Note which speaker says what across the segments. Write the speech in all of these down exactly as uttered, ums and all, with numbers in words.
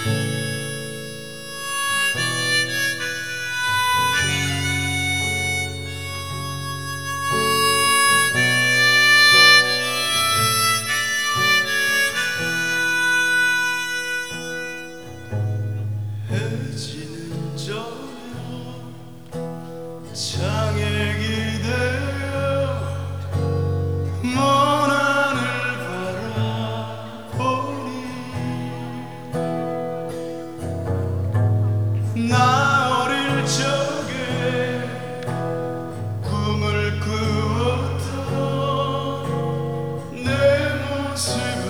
Speaker 1: 해지는 저녁 창에 기대어 먼 하늘 바라보니 나 어릴 적에 꿈을 꾸었던 내 모습은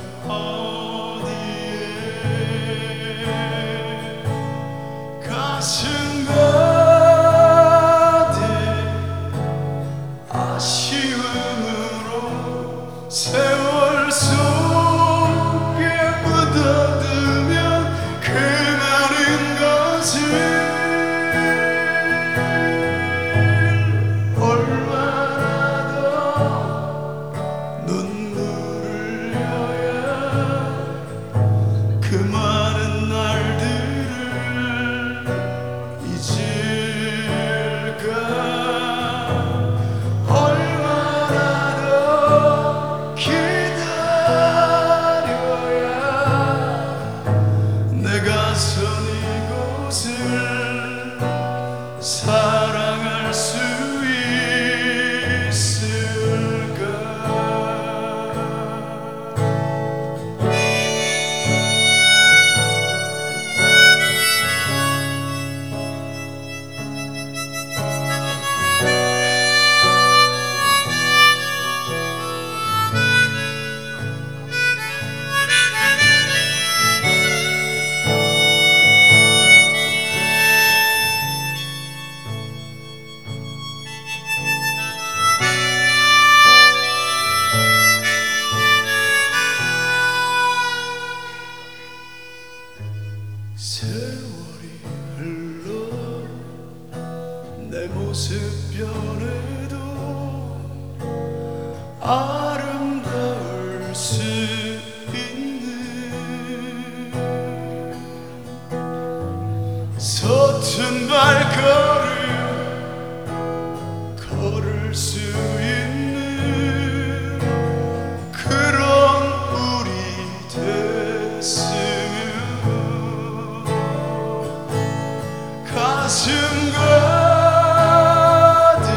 Speaker 1: 가슴 가득 아쉬움으로 세월 속에 묻어두면 그 많은 것을 얼마나 더 눈물을 흘려야 그 많은 날들을 잊을까. 얼마나 더 기다려야 내가 선 이곳을 사랑할 수 있을까. 세월이 흘러 내 모습 변해도 아름다울 수 있는 서툰 발걸음 걸을 수 있는 그런 우리 됐으면 가슴 가득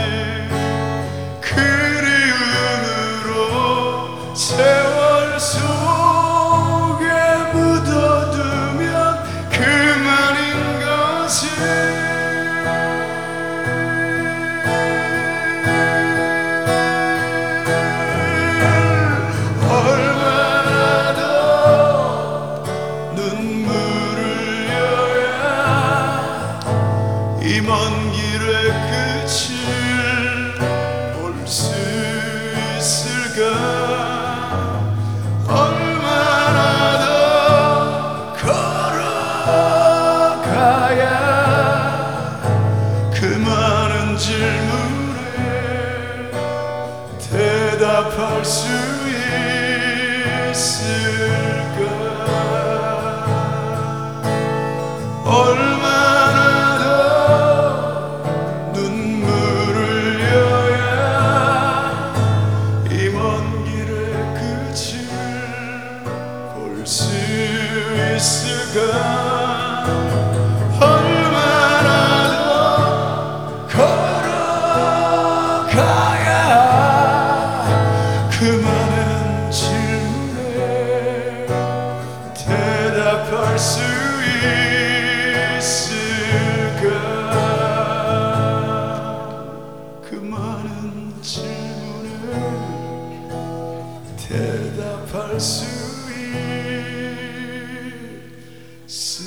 Speaker 1: 그리움으로 세월 속에 묻어두면 그 많은 것을 얼마나 더 눈물을 이 먼 길의 끝을 볼 수 있을까. 얼마나 더 걸어가야 그 많은 질문에 대답할 수 있을까. 얼마나 눈물을 흘려야 이 먼 길의 끝을 볼 수 있을까. 얼마나 더 걸어가야 그 많은 질문에 대답할 수 있을까. 그 많은 질문에 대답할 수 있을까.